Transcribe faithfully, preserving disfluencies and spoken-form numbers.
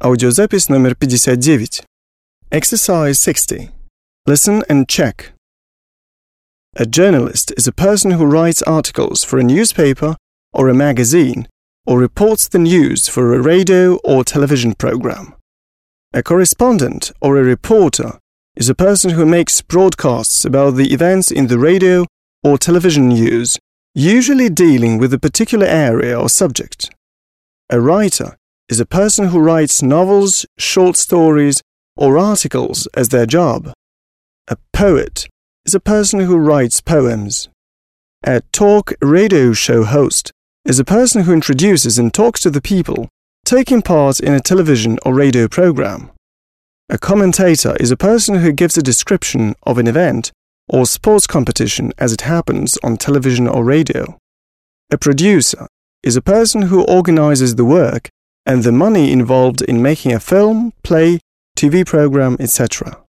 Аудиозапись номер пятьдесят девять. Exercise sixty. Listen and check. A journalist is a person who writes articles for a newspaper or a magazine or reports the news for a radio or television program. A correspondent or a reporter is a person who makes broadcasts about the events in the radio or television news, usually dealing with a particular area or subject. A writer is a person who writes novels, short stories, or articles as their job. A poet is a person who writes poems. A talk radio show host is a person who introduces and talks to the people taking part in a television or radio program. A commentator is a person who gives a description of an event or sports competition as it happens on television or radio. A producer is a person who organizes the work and the money involved in making a film, play, T V program, et cetera.